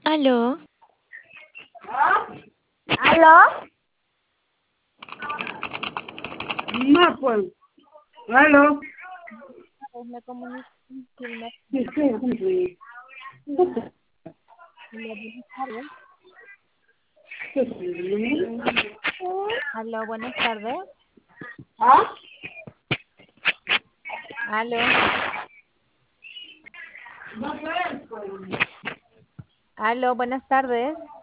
Aló, ¿Aló? No, pues. Aló. me comunico con Gilma. Sí, sí, sí. Buenas tardes. Sí. Aló, buenas tardes. ¿Ah? Aló, No sé, pues. aló, buenas tardes.